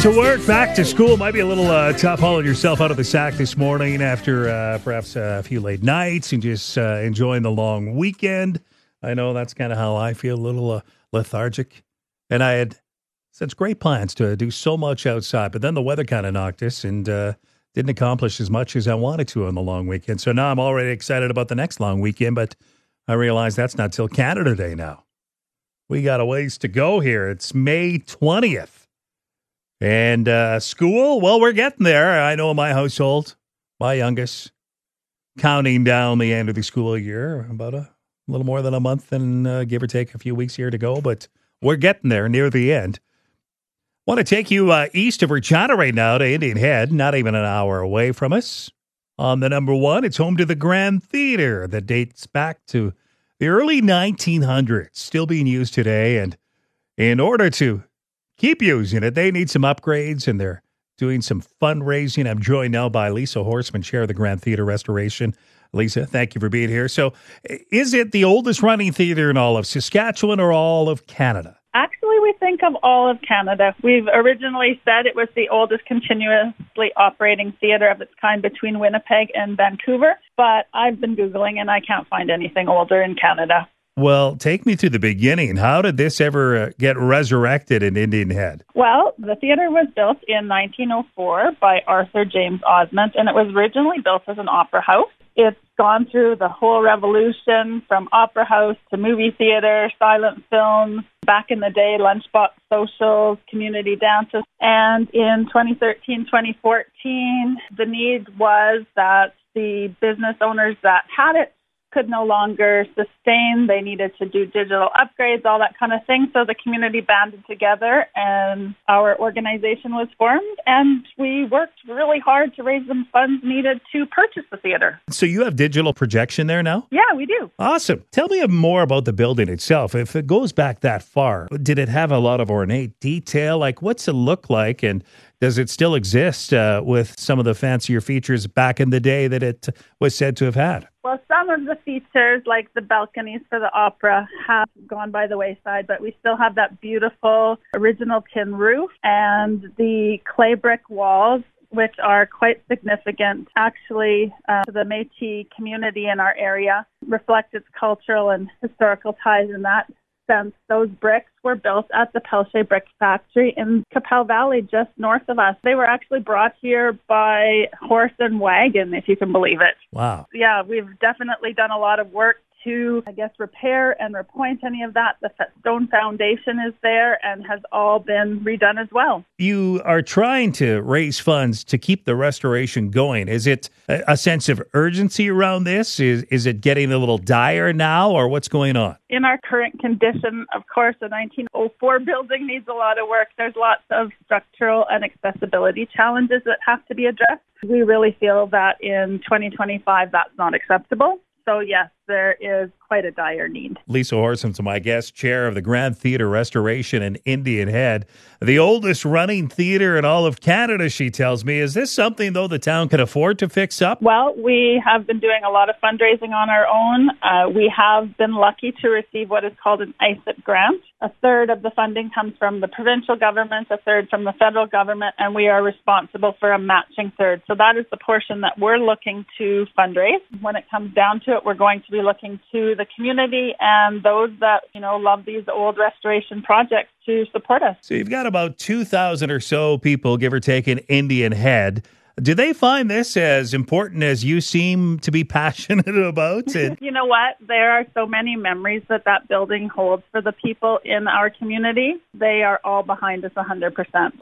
To work, back to school. Might be a little tough hauling yourself out of the sack this morning after perhaps a few late nights and just enjoying the long weekend. I know that's kind of how I feel, a little lethargic. And I had such great plans to do so much outside, but then the weather kind of knocked us and didn't accomplish as much as I wanted to on the long weekend. So now I'm already excited about the next long weekend, but I realize that's not till Canada Day now. We got a ways to go here. It's May 20th. And school, well, we're getting there. I know in my household, my youngest, counting down the end of the school year, about a little more than a month and give or take a few weeks here to go. But we're getting there near the end. Want to take you east of Regina right now to Indian Head, not even an hour away from us. On the number one, it's home to the Grand Theater that dates back to the early 1900s, still being used today. And in order to keep using it, they need some upgrades, and they're doing some fundraising. I'm joined now by Lisa Horseman, chair of the Grand Theater Restoration. Lisa, thank you for being here. So is it the oldest running theater in all of Saskatchewan or all of Canada? Actually, we think of all of Canada. We've originally said it was the oldest continuously operating theater of its kind between Winnipeg and Vancouver, but I've been Googling and I can't find anything older in Canada. Well, take me to the beginning. How did this ever get resurrected in Indian Head? Well, the theater was built in 1904 by Arthur James Osmond, and it was originally built as an opera house. It's gone through the whole revolution from opera house to movie theater, silent films, back in the day, lunchbox socials, community dances. And in 2013, 2014, the need was that the business owners that had it could no longer sustain. They needed to do digital upgrades, all that kind of thing. So the community banded together and our organization was formed, and we worked really hard to raise the funds needed to purchase the theater. So you have digital projection there now? Yeah, we do. Awesome. Tell me more about the building itself. If it goes back that far, did it have a lot of ornate detail? Like, what's it look like? And does it still exist with some of the fancier features back in the day that it was said to have had? Well, some of the features, like the balconies for the opera, have gone by the wayside, but we still have that beautiful original tin roof and the clay brick walls, which are quite significant, actually, to the Métis community in our area, reflect its cultural and historical ties in that sense. Those bricks were built at the Pelche Brick Factory in Qu'Appelle Valley, just north of us. They were actually brought here by horse and wagon, if you can believe it. Wow. Yeah, we've definitely done a lot of work to, repair and repoint any of that. The stone foundation is there and has all been redone as well. You are trying to raise funds to keep the restoration going. Is it a sense of urgency around this? Is it getting a little dire now, or what's going on? In our current condition, of course, the 1904 building needs a lot of work. There's lots of structural and accessibility challenges that have to be addressed. We really feel that in 2025, that's not acceptable. So, yes, there is quite a dire need. Lisa Horseman's my guest, chair of the Grand Theater Restoration in Indian Head, the oldest running theater in all of Canada, she tells me. Is this something, though, the town can afford to fix up? Well, we have been doing a lot of fundraising on our own. We have been lucky to receive what is called an ISIP grant. A third of the funding comes from the provincial government, a third from the federal government, and we are responsible for a matching third. So that is the portion that we're looking to fundraise. When it comes down to it, we're going to be looking to the community and those that, love these old restoration projects to support us. So you've got about 2,000 or so people, give or take, in Indian Head. Do they find this as important as you seem to be passionate about it? You know what? There are so many memories that building holds for the people in our community. They are all behind us 100%.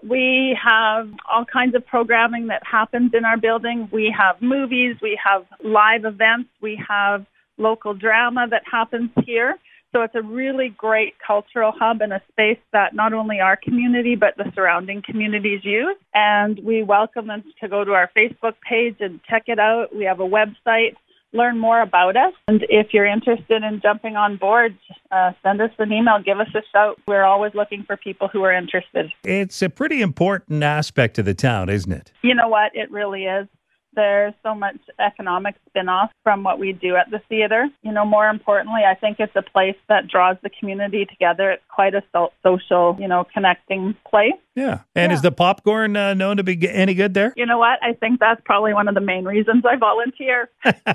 We have all kinds of programming that happens in our building. We have movies, we have live events, we have local drama that happens here. So it's a really great cultural hub and a space that not only our community but the surrounding communities use. And we welcome them to go to our Facebook page and check it out. We have a website. Learn more about us. And if you're interested in jumping on board, send us an email, give us a shout. We're always looking for people who are interested. It's a pretty important aspect of the town, isn't it? You know what? It really is. There's so much economic spin-off from what we do at the theater. More importantly, I think it's a place that draws the community together. It's quite a social, connecting place. Yeah. And is the popcorn known to be any good there? You know what? I think that's probably one of the main reasons I volunteer.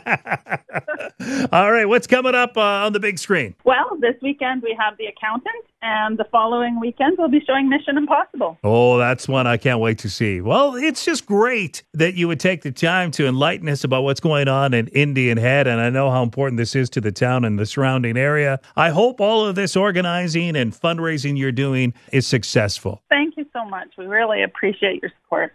All right. What's coming up on the big screen? Well, this weekend we have The Accountant, and the following weekend we'll be showing Mission Impossible. Oh, that's one I can't wait to see. Well, it's just great that you would take the time to enlighten us about what's going on in Indian Head, and I know how important this is to the town and the surrounding area. I hope all of this organizing and fundraising you're doing is successful. Thank you so much. We really appreciate your support.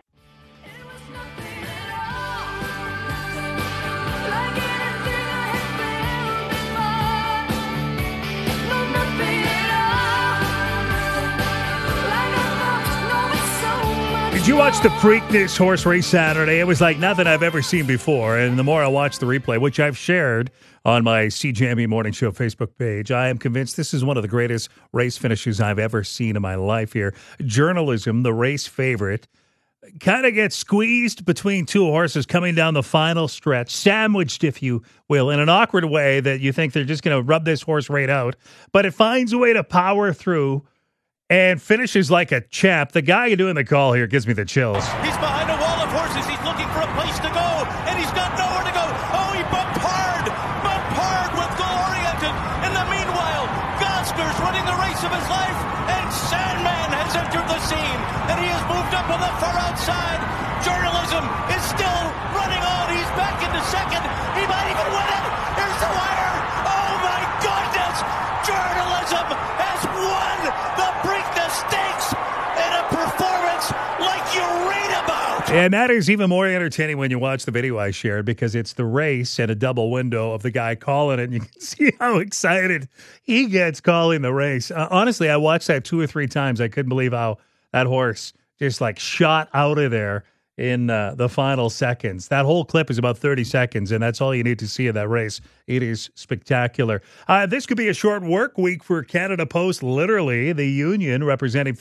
Did you watch the Preakness horse race Saturday? It was like nothing I've ever seen before. And the more I watch the replay, which I've shared on my CJME Morning Show Facebook page, I am convinced this is one of the greatest race finishes I've ever seen in my life here. Journalism, the race favorite, kind of gets squeezed between two horses coming down the final stretch, sandwiched, if you will, in an awkward way that you think they're just going to rub this horse right out. But it finds a way to power through and finishes like a champ. The guy doing the call here gives me the chills. He's behind a wall of horses. He's looking for a place to go, and he's got nowhere to go. Oh, he bumped hard with Goal Oriented. In the meanwhile, Gosner's running the race of his life, and Sandman has entered the scene, and he has moved up on the far outside. Journalism is still running on. He's back into second. He might even win it. Here's the wire. Oh, my goodness. Journalism has won the Preakness Stakes in a performance like you read about. And that is even more entertaining when you watch the video I shared, because it's the race and a double window of the guy calling it. And you can see how excited he gets calling the race. Honestly, I watched that 2 or 3 times. I couldn't believe how that horse just like shot out of there in the final seconds. That whole clip is about 30 seconds, and that's all you need to see of that race. It is spectacular. This could be a short work week for Canada Post. Literally, the union representing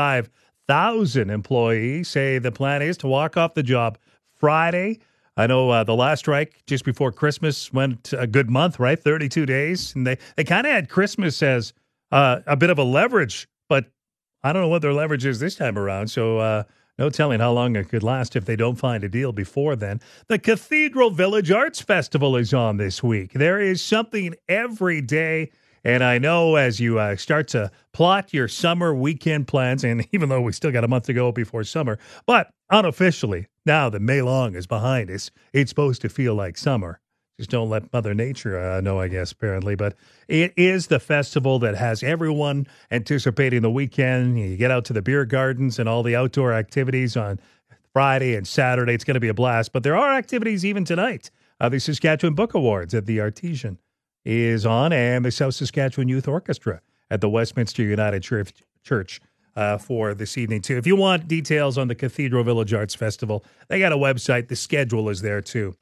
55,000 employees say the plan is to walk off the job Friday. I know the last strike just before Christmas went a good month, right? 32 days. And they kind of had Christmas as a bit of a leverage, but I don't know what their leverage is this time around. So, no telling how long it could last if they don't find a deal before then. The Cathedral Village Arts Festival is on this week. There is something every day, and I know as you start to plot your summer weekend plans, and even though we still got a month to go before summer, but unofficially, now that May Long is behind us, it's supposed to feel like summer. Just don't let Mother Nature know, I guess, apparently. But it is the festival that has everyone anticipating the weekend. You get out to the beer gardens and all the outdoor activities on Friday and Saturday. It's going to be a blast. But there are activities even tonight. The Saskatchewan Book Awards at the Artesian is on, and the South Saskatchewan Youth Orchestra at the Westminster United Church for this evening, too. If you want details on the Cathedral Village Arts Festival, they got a website. The schedule is there, too.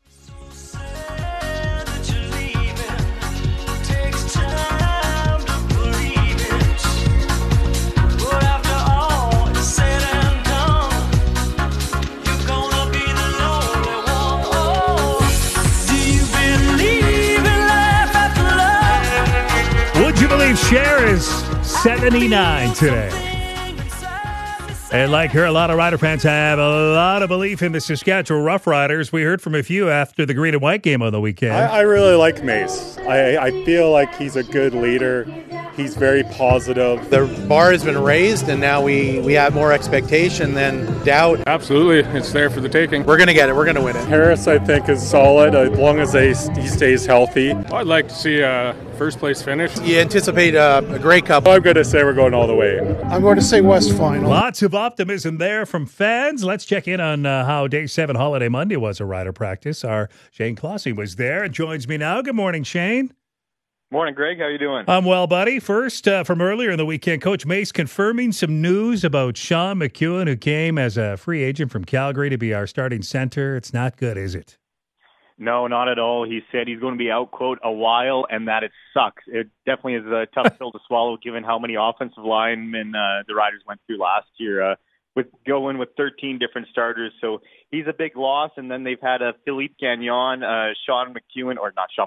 Cher is 79 today. And like her, a lot of Rider fans have a lot of belief in the Saskatchewan Roughriders. We heard from a few after the green and white game on the weekend. I really like Mace. I feel like he's a good leader. He's very positive. The bar has been raised, and now we have more expectation than doubt. Absolutely. It's there for the taking. We're going to get it. We're going to win it. Harris, I think, is solid as long as he stays healthy. I'd like to see a first-place finish. You anticipate a Grey Cup. I'm going to say we're going all the way. I'm going to say West Final. Lots of optimism there from fans. Let's check in on how Day 7 Holiday Monday was a rider practice. Our Shane Clossy was there and joins me now. Good morning, Shane. Morning, Greg. How you doing? I'm well, buddy. First, from earlier in the weekend, Coach Mace confirming some news about Sean McEwen, who came as a free agent from Calgary to be our starting center. It's not good, is it? No, not at all. He said he's going to be out, quote, a while, and that it sucks. It definitely is a tough pill to swallow given how many offensive linemen the Riders went through last year with going with 13 different starters. So he's a big loss. And then they've had Philippe Gagnon,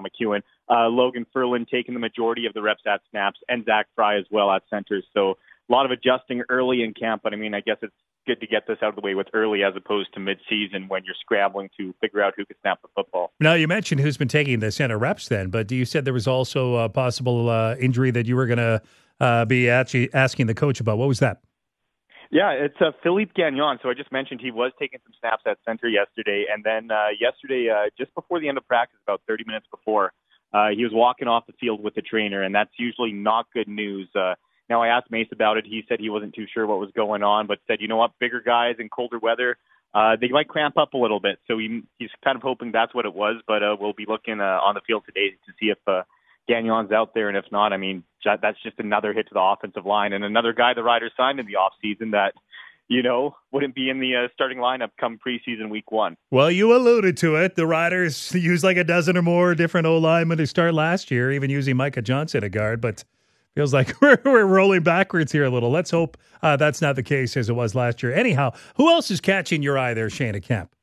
Logan Furlan taking the majority of the reps at snaps, and Zach Fry as well at centers. So lot of adjusting early in camp. But I mean, I guess it's good to get this out of the way with early as opposed to mid-season when you're scrambling to figure out who can snap the football. Now, you mentioned who's been taking the center reps then, but you said there was also a possible injury that you were going to be actually asking the coach about. What was that? Yeah, it's Philippe Gagnon. So I just mentioned he was taking some snaps at center yesterday. And then yesterday, just before the end of practice, about 30 minutes before, he was walking off the field with the trainer, and that's usually not good news. Now, I asked Mace about it. He said he wasn't too sure what was going on, but said, you know what, bigger guys in colder weather, they might cramp up a little bit. So he's kind of hoping that's what it was, but we'll be looking on the field today to see if Gagnon's out there, and if not, I mean, that's just another hit to the offensive line and another guy the Riders signed in the offseason that, wouldn't be in the starting lineup come preseason week 1. Well, you alluded to it. The Riders used like a dozen or more different O-linemen to start last year, even using Micah Johnson at guard, but feels like we're rolling backwards here a little. Let's hope that's not the case as it was last year. Anyhow, who else is catching your eye there, Shane, at camp?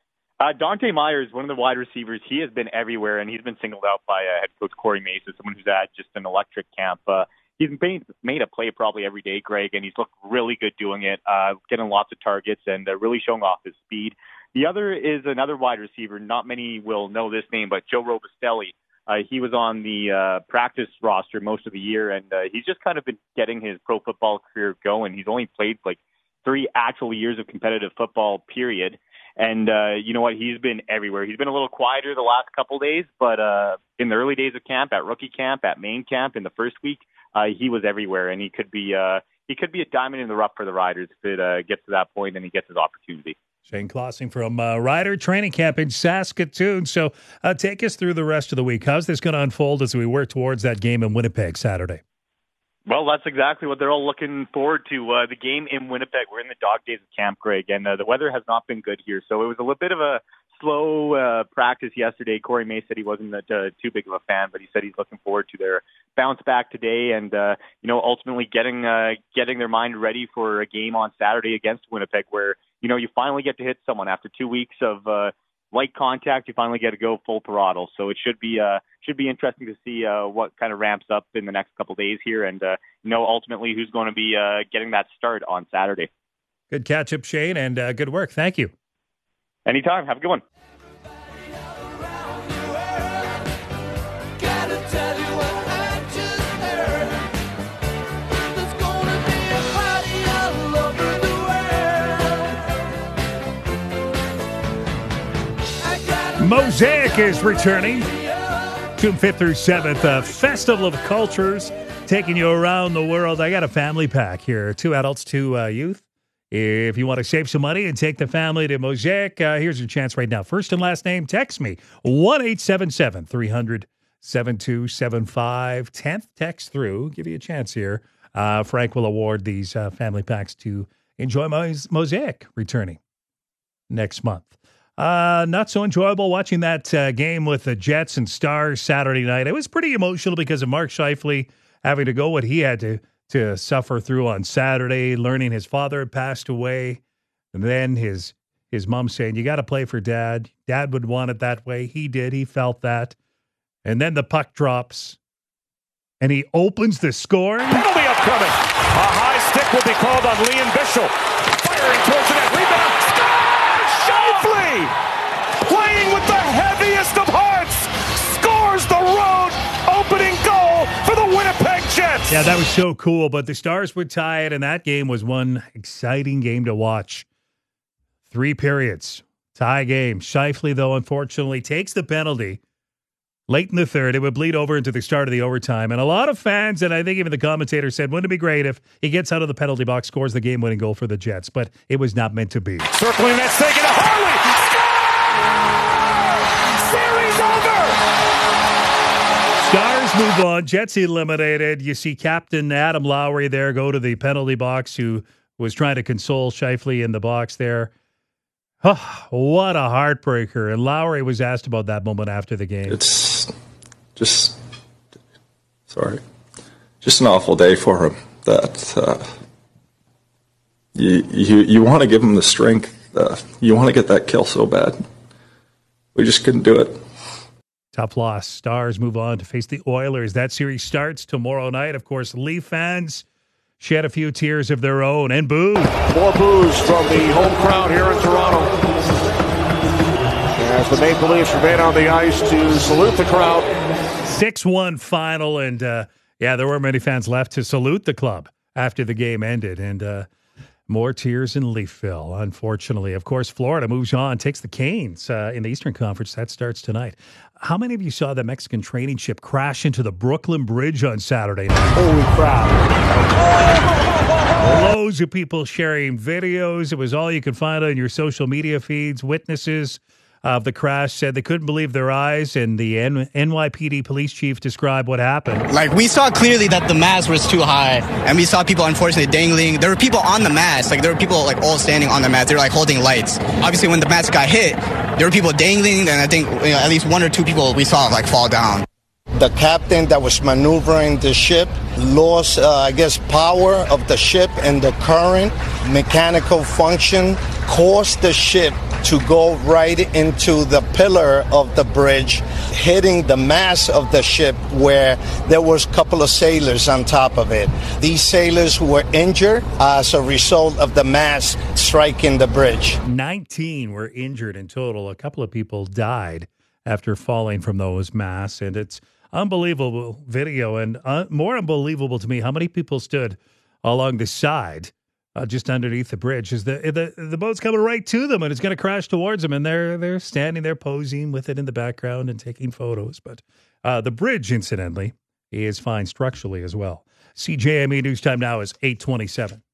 Dante Myers, one of the wide receivers, he has been everywhere, and he's been singled out by head coach Corey Mace as someone who's had just an electric camp. He's made a play probably every day, Greg, and he's looked really good doing it, getting lots of targets and really showing off his speed. The other is another wide receiver. Not many will know this name, but Joe Robustelli. He was on the practice roster most of the year, and he's just kind of been getting his pro football career going. He's only played like 3 actual years of competitive football, period. And you know what? He's been everywhere. He's been a little quieter the last couple days, but in the early days of camp, at rookie camp, at main camp, in the first week, he was everywhere, and he could be a diamond in the rough for the Riders if it gets to that point and he gets his opportunity. Shane Klossing from Rider Training Camp in Saskatoon. So take us through the rest of the week. How's this going to unfold as we work towards that game in Winnipeg Saturday? Well, that's exactly what they're all looking forward to. The game in Winnipeg. We're in the dog days of camp, Greg, and the weather has not been good here. So it was a little bit of a slow practice yesterday. Corey Mace said he wasn't too big of a fan, but he said he's looking forward to their bounce back today and, ultimately getting their mind ready for a game on Saturday against Winnipeg where, you finally get to hit someone after 2 weeks of light contact. You finally get to go full throttle. So it should be interesting to see what kind of ramps up in the next couple of days here and, ultimately who's going to be getting that start on Saturday. Good catch up, Shane, and good work. Thank you. Anytime. Have a good one. Mosaic is returning June 5th through 7th. Festival of Cultures taking you around the world. I got a family pack here. 2 adults, 2 youth. If you want to save some money and take the family to Mosaic, here's your chance right now. First and last name, text me. 1-877-300-7275. 10th text through. Give you a chance here. Frank will award these family packs to enjoy Mosaic returning next month. Not so enjoyable watching that game with the Jets and Stars Saturday night. It was pretty emotional because of Mark Scheifele having to go what he had to suffer through on Saturday, learning his father had passed away, and then his mom saying, "You got to play for Dad. Dad would want it that way." He did. He felt that. And then the puck drops, and he opens the scoring. Penalty upcoming. A high stick will be called on Liam Bischel. Firing towards the net. Rebound. Scheifele, playing with the heaviest of hearts, scores the road opening goal for the Winnipeg Jets. Yeah, that was so cool, but the Stars would tie it, and that game was one exciting game to watch. 3 periods, tie game. Scheifele, though, unfortunately, takes the penalty late in the third. It would bleed over into the start of the overtime, and a lot of fans, and I think even the commentator said, wouldn't it be great if he gets out of the penalty box, scores the game-winning goal for the Jets, but it was not meant to be. Circling that stick into Harley. Stars move on. Jets eliminated. You see Captain Adam Lowry there go to the penalty box, who was trying to console Scheifele in the box there. Oh, what a heartbreaker. And Lowry was asked about that moment after the game. It's just an awful day for him. That you want to give him the strength. You want to get that kill so bad. We just couldn't do it. Tough loss. Stars move on to face the Oilers. That series starts tomorrow night. Of course, Leaf fans, shed a few tears of their own and booed. More boos from the home crowd here in Toronto as the Maple Leafs remain on the ice to salute the crowd. 6-1 final, and there weren't many fans left to salute the club after the game ended, and more tears in Leafville, unfortunately. Of course, Florida moves on, takes the Canes in the Eastern Conference. That starts tonight. How many of you saw the Mexican training ship crash into the Brooklyn Bridge on Saturday night? Holy crap. Loads of people sharing videos. It was all you could find on your social media feeds. Witnesses of the crash said they couldn't believe their eyes, and the NYPD police chief described what happened. Like, we saw clearly that the mast was too high, and we saw people unfortunately dangling. There were people on the mast, like there were people like all standing on the mast. They were like holding lights. Obviously, when the mast got hit, there were people dangling, and I think at least one or two people we saw like fall down. The captain that was maneuvering the ship lost, power of the ship, and the current mechanical function caused the ship to go right into the pillar of the bridge, hitting the mast of the ship where there was a couple of sailors on top of it. These sailors were injured as a result of the mast striking the bridge. 19 were injured in total. A couple of people died after falling from those masts, and it's unbelievable video, and more unbelievable to me how many people stood along the side just underneath the bridge as the boat's coming right to them and it's going to crash towards them, and they're standing there posing with it in the background and taking photos. But the bridge, incidentally, is fine structurally as well. CJME News Time now is 8:27.